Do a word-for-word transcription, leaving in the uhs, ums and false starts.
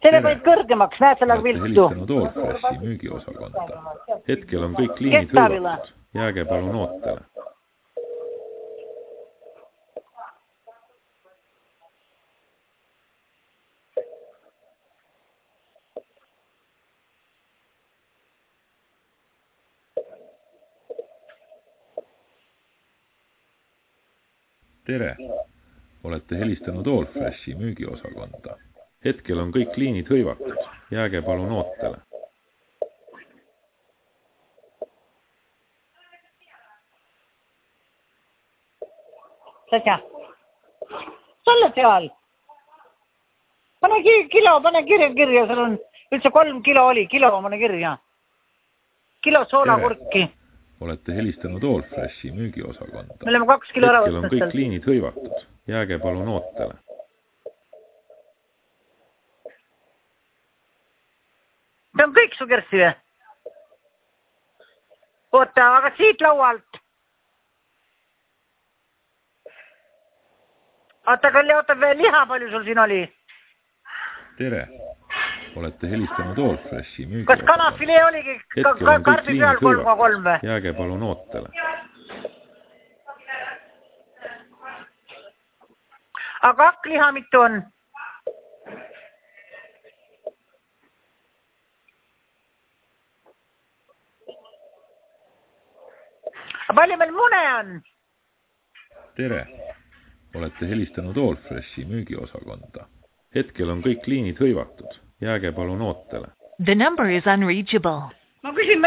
Selle panid kõrgemaks, näed sellega viltu. Helistanud Allfreshi müügiosakonda. Hetkel on kõik liinid hõivatud. Jääge palun ootele. Tere! Olete helistanud Allfreshi müügiosakonda. Hetkel on kõik liinid hõivatud. Jääge palun ootele. Sasja. Selle seal. Pane kilo, pane kirja kirja. Seal on üldse kolm kilo oli. Kilo pane kirja. Kilo soolakurki. Olete helistanud Allfreshi müügiosakonda. Me oleme kaks kilo ära Hetkel on kõik liinid hõivatud. Jääge palun ootele. See on kõik su kersi või? Oota, aga siit laualt. Oota, kalli, oota, veel liha palju sul siin oli? Tere! Olete helistanud Allfreshi müügiosakonda. Kas kanafilee oligi karbi peal kolm koma kolm või? Jääge palun ootele. Aga hakkliha mitu on? Palju meil mune on? Tere! Olete helistanud Allfreshi müügiosakonda. Hetkel on kõik liinid hõivatud. Jääge palun ootele. The number is unreachable. Ma küsin